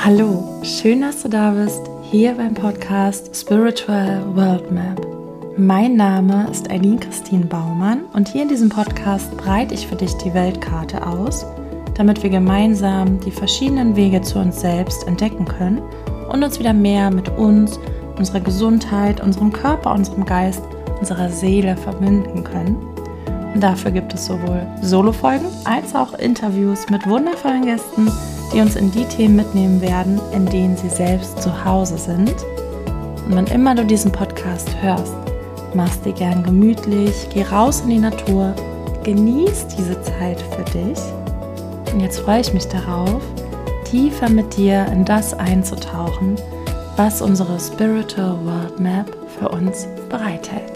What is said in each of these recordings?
Hallo, schön, dass du da bist, hier beim Podcast Spiritual World Map. Mein Name ist Eileen Christine Baumann und hier in diesem Podcast breite ich für dich die Weltkarte aus, damit wir gemeinsam die verschiedenen Wege zu uns selbst entdecken können und uns wieder mehr mit uns, unserer Gesundheit, unserem Körper, unserem Geist, unserer Seele verbinden können. Und dafür gibt es sowohl Solo-Folgen als auch Interviews mit wundervollen Gästen, die uns in die Themen mitnehmen werden, in denen sie selbst zu Hause sind. Und wann immer du diesen Podcast hörst, mach's dir gern gemütlich, geh raus in die Natur, genieß diese Zeit für dich. Und jetzt freue ich mich darauf, tiefer mit dir in das einzutauchen, was unsere Spiritual World Map für uns bereithält.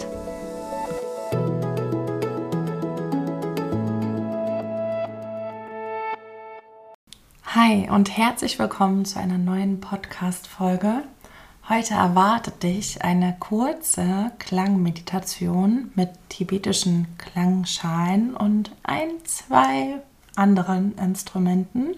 Hi und herzlich willkommen zu einer neuen Podcast-Folge. Heute erwartet dich eine kurze Klangmeditation mit tibetischen Klangschalen und zwei anderen Instrumenten,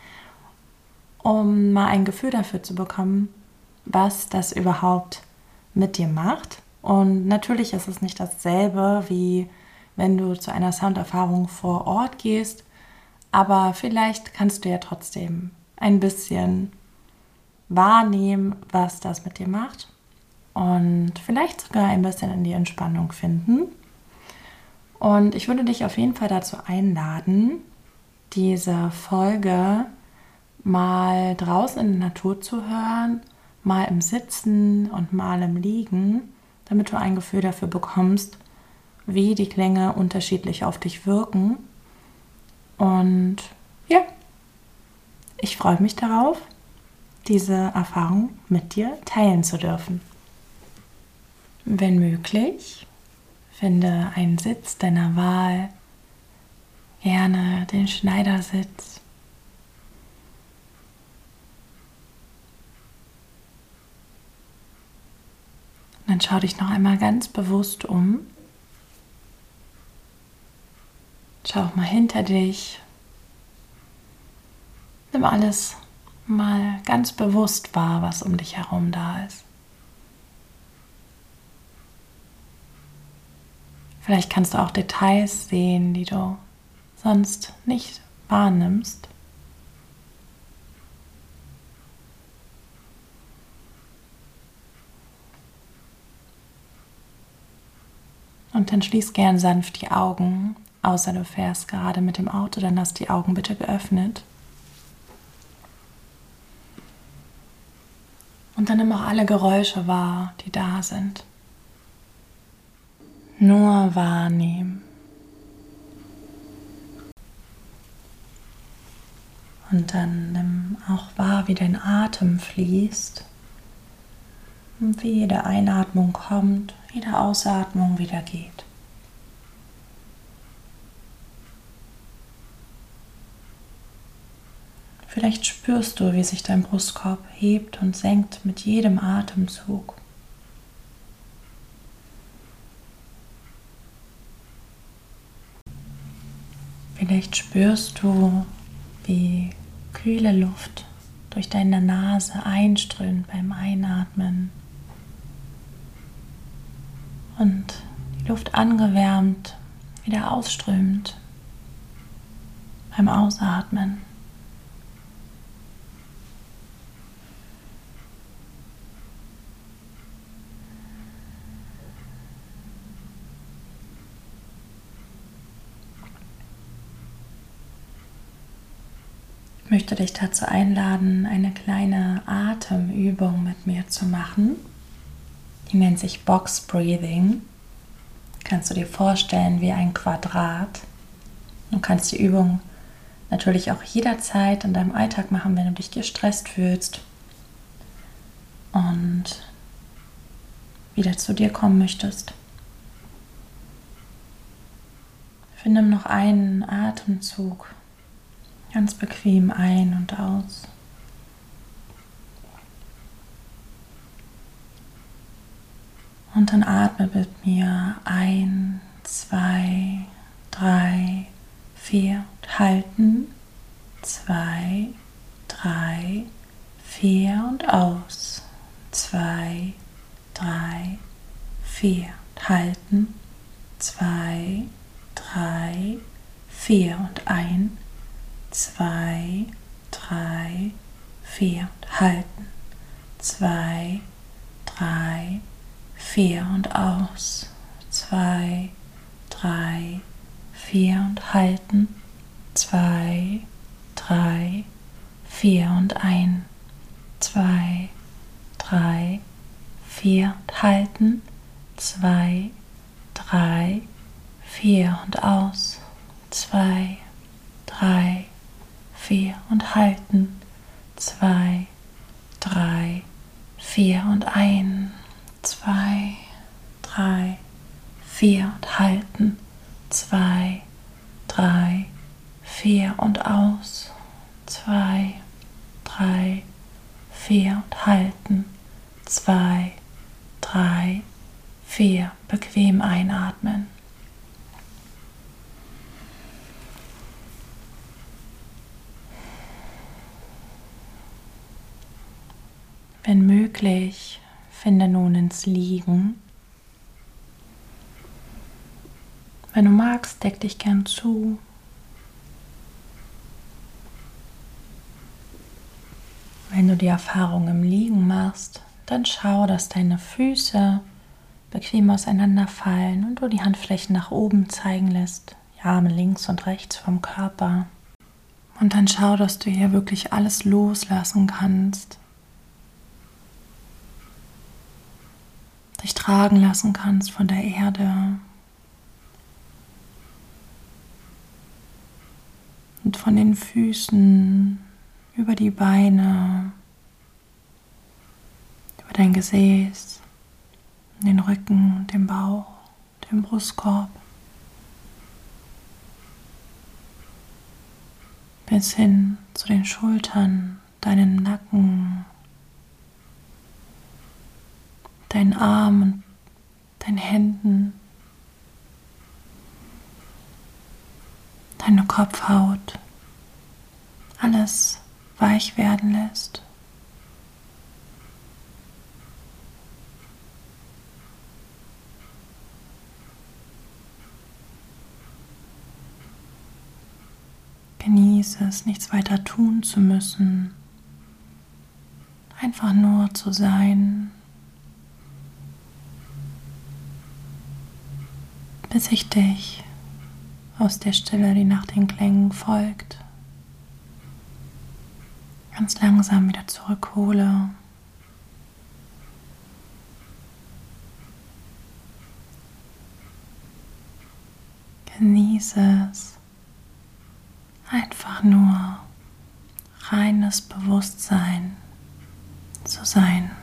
um mal ein Gefühl dafür zu bekommen, was das überhaupt mit dir macht. Und natürlich ist es nicht dasselbe, wie wenn du zu einer Sounderfahrung vor Ort gehst, aber vielleicht kannst du ja trotzdem ein bisschen wahrnehmen, was das mit dir macht und vielleicht sogar ein bisschen in die Entspannung finden. Und ich würde dich auf jeden Fall dazu einladen, diese Folge mal draußen in der Natur zu hören, mal im Sitzen und mal im Liegen, damit du ein Gefühl dafür bekommst, wie die Klänge unterschiedlich auf dich wirken. Und ja, ich freue mich darauf, diese Erfahrung mit dir teilen zu dürfen. Wenn möglich, finde einen Sitz deiner Wahl, gerne den Schneidersitz. Und dann schau dich noch einmal ganz bewusst um. Schau auch mal hinter dich. Nimm alles mal ganz bewusst wahr, was um dich herum da ist. Vielleicht kannst du auch Details sehen, die du sonst nicht wahrnimmst. Und dann schließ gern sanft die Augen. Außer du fährst gerade mit dem Auto, dann lass die Augen bitte geöffnet. Und dann nimm auch alle Geräusche wahr, die da sind. Nur wahrnehmen. Und dann nimm auch wahr, wie dein Atem fließt. Und wie jede Einatmung kommt, jede Ausatmung wieder geht. Vielleicht spürst du, wie sich dein Brustkorb hebt und senkt mit jedem Atemzug. Vielleicht spürst du, wie kühle Luft durch deine Nase einströmt beim Einatmen und die Luft angewärmt wieder ausströmt beim Ausatmen. Ich möchte dich dazu einladen, eine kleine Atemübung mit mir zu machen. Die nennt sich Box Breathing. Kannst du dir vorstellen wie ein Quadrat. Du kannst die Übung natürlich auch jederzeit in deinem Alltag machen, wenn du dich gestresst fühlst und wieder zu dir kommen möchtest. Finde noch einen Atemzug. Ganz bequem ein und aus. Und dann atme mit mir 1, 2, 3, 4 und halten. 2, 3, 4 und aus. 2, 3, 4. Halten. 2, 3, 4 und ein. 2, 3, 4 und halten. 2, 3, 4 und aus. 2, 3, 4 und halten. 2, 3, 4 und ein. 2, 3, 4 und halten. 2, 3, 4 und aus. 2, 3, 4 und halten. 2, 3, 4 und ein. 2, 3, 4 und halten. 2, 3, 4 und aus. 2, 3, 4 und halten. 2, 3, 4. Bequem einatmen. Wenn möglich, finde nun ins Liegen. Wenn du magst, deck dich gern zu. Wenn du die Erfahrung im Liegen machst, dann schau, dass deine Füße bequem auseinanderfallen und du die Handflächen nach oben zeigen lässt, die Arme links und rechts vom Körper. Und dann schau, dass du hier wirklich alles loslassen kannst, dich tragen lassen kannst von der Erde und von den Füßen über die Beine, über dein Gesäß, den Rücken, den Bauch, den Brustkorb, bis hin zu den Schultern, deinem Nacken, deinen Armen, deinen Händen, deine Kopfhaut, alles weich werden lässt. Genieße es, nichts weiter tun zu müssen, einfach nur zu sein, bis ich dich aus der Stille, die nach den Klängen folgt, ganz langsam wieder zurückhole. Genieße es, einfach nur reines Bewusstsein zu sein.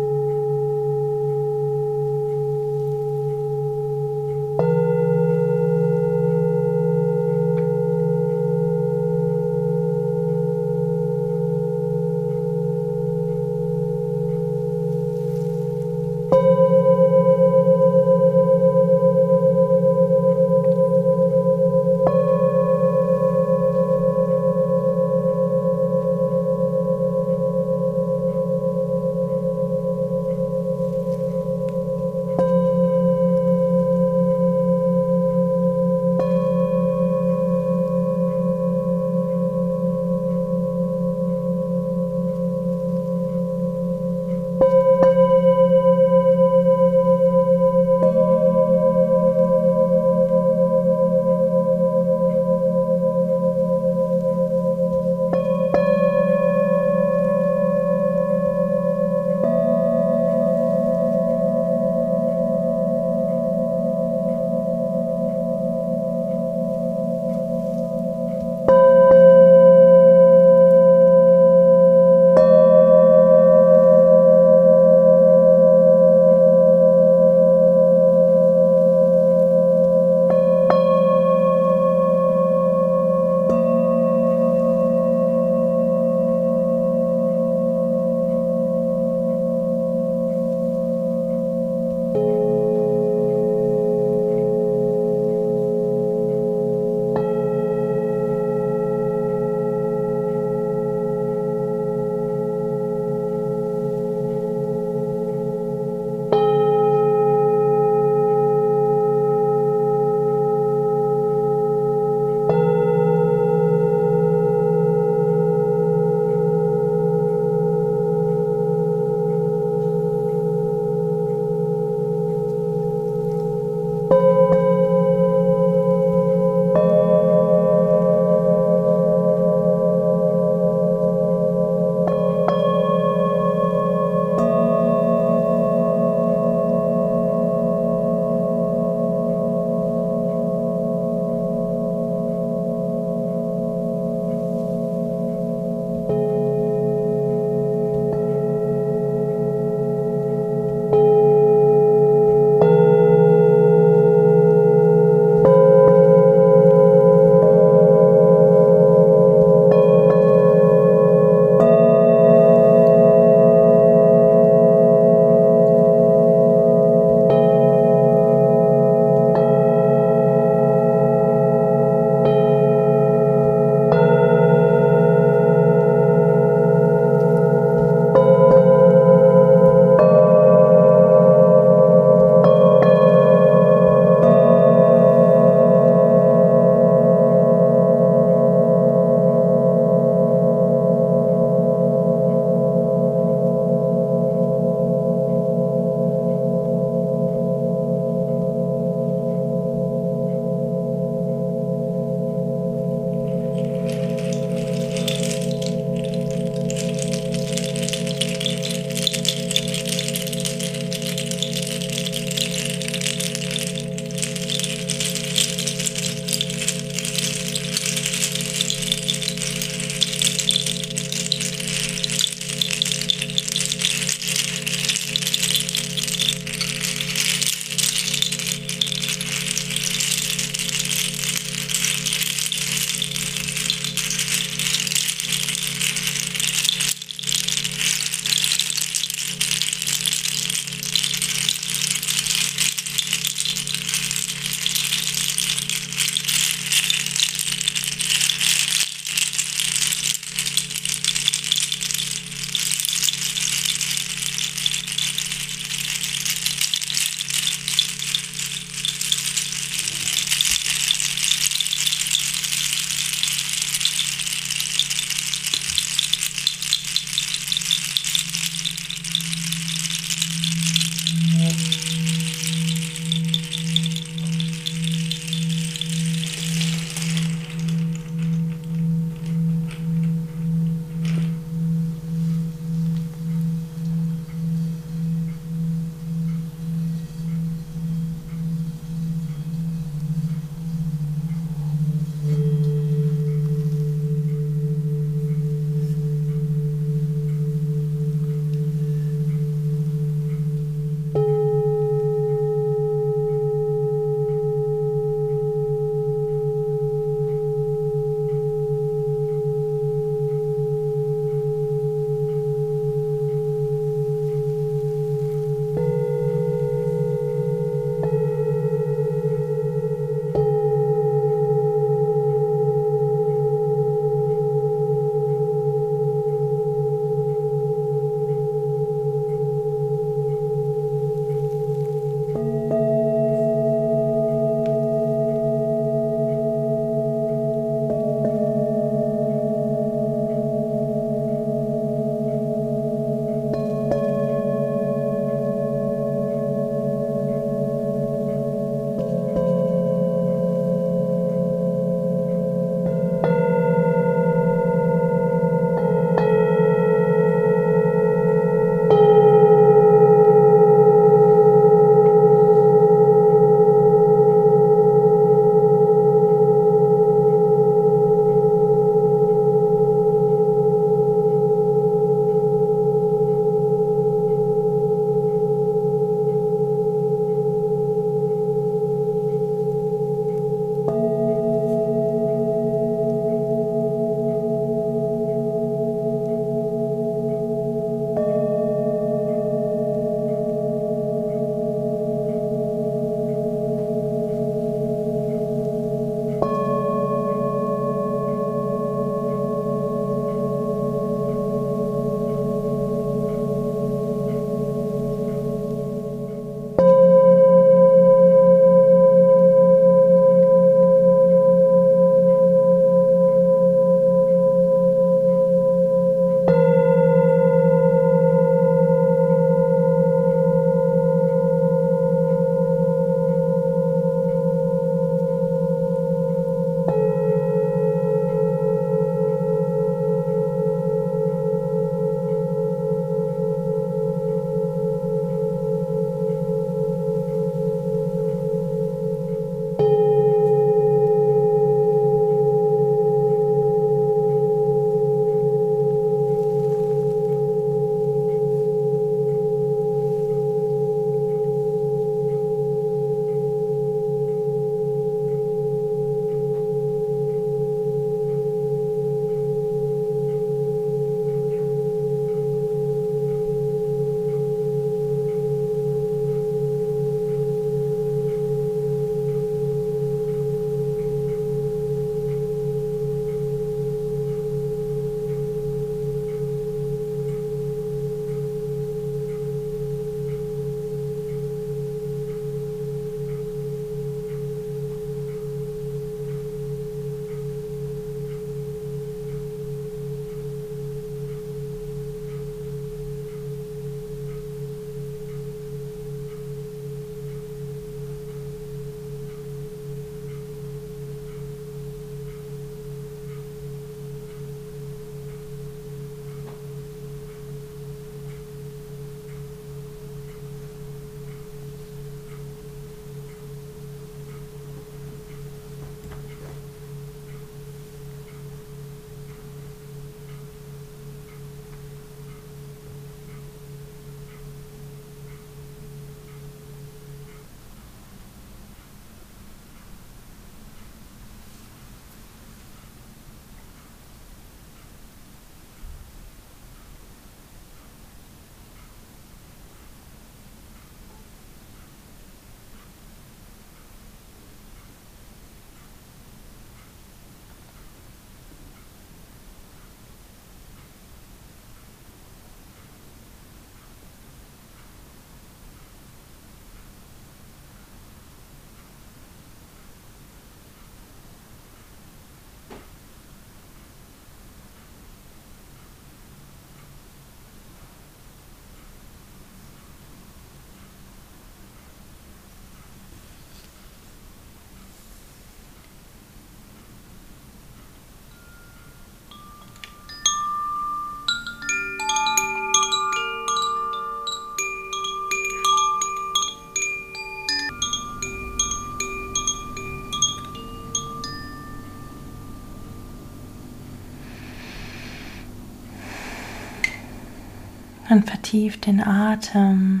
Und vertief den Atem.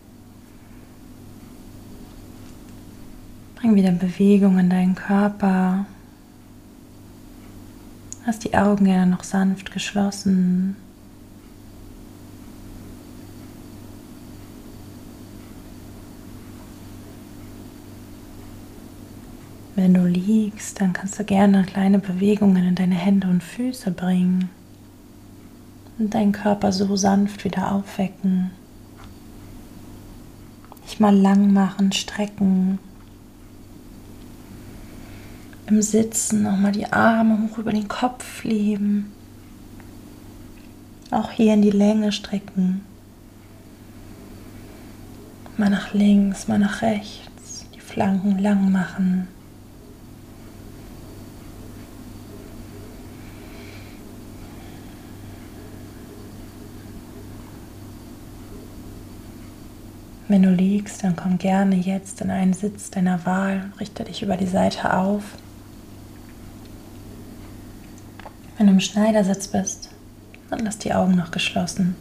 Bring wieder Bewegung in deinen Körper. Lass die Augen gerne noch sanft geschlossen. Wenn du liegst, dann kannst du gerne kleine Bewegungen in deine Hände und Füße bringen und deinen Körper so sanft wieder aufwecken. Dich mal lang machen, strecken. Im Sitzen nochmal die Arme hoch über den Kopf leben. Auch hier in die Länge strecken. Mal nach links, mal nach rechts. Die Flanken lang machen. Wenn du liegst, dann komm gerne jetzt in einen Sitz deiner Wahl, richte dich über die Seite auf. Wenn du im Schneidersitz bist, dann lass die Augen noch geschlossen.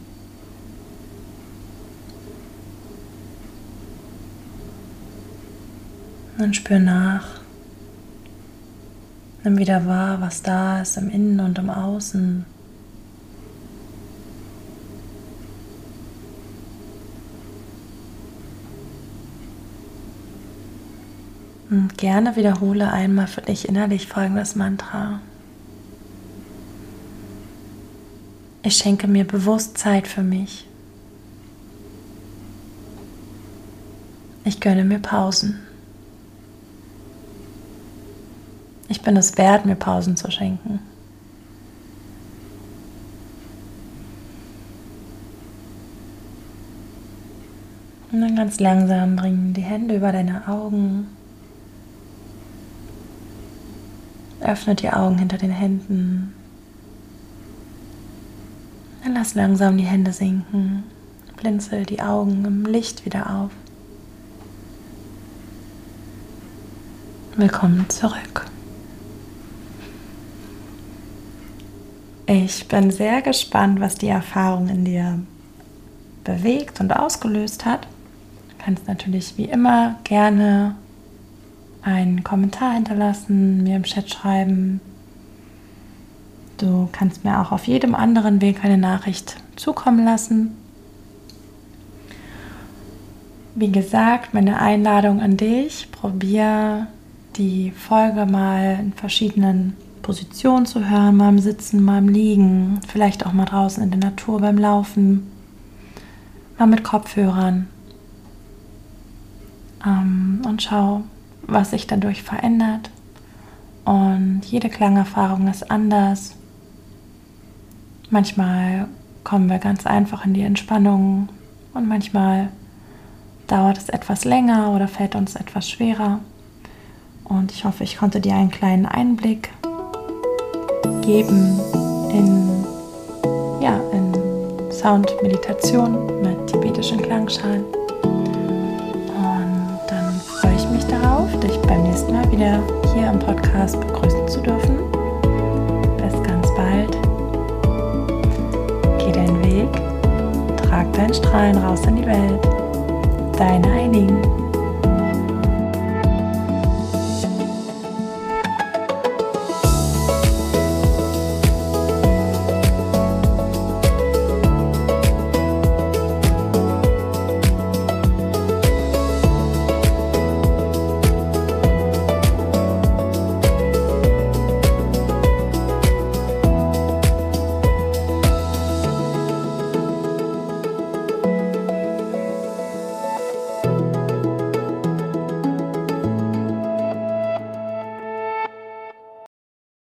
Und dann spür nach. Nimm wieder wahr, was da ist im Innen und im Außen. Und gerne wiederhole einmal für dich innerlich folgendes Mantra. Ich schenke mir bewusst Zeit für mich. Ich gönne mir Pausen. Ich bin es wert, mir Pausen zu schenken. Und dann ganz langsam bringen die Hände über deine Augen. Öffne die Augen hinter den Händen. Dann lass langsam die Hände sinken. Blinzel die Augen im Licht wieder auf. Willkommen zurück. Ich bin sehr gespannt, was die Erfahrung in dir bewegt und ausgelöst hat. Du kannst natürlich wie immer gerne einen Kommentar hinterlassen, mir im Chat schreiben. Du kannst mir auch auf jedem anderen Weg eine Nachricht zukommen lassen. Wie gesagt, meine Einladung an dich, probier die Folge mal in verschiedenen Positionen zu hören, mal im Sitzen, mal im Liegen, vielleicht auch mal draußen in der Natur beim Laufen, mal mit Kopfhörern und schau, was sich dadurch verändert. Und jede Klangerfahrung ist anders. Manchmal kommen wir ganz einfach in die Entspannung und manchmal dauert es etwas länger oder fällt uns etwas schwerer. Und ich hoffe, ich konnte dir einen kleinen Einblick geben in Soundmeditation mit tibetischen Klangschalen. Und dann freue ich mich darauf, dich beim nächsten Mal wieder hier im Podcast begrüßen zu dürfen. Bis ganz bald. Geh deinen Weg, trag deinen Strahlen raus in die Welt. Deine Eileen.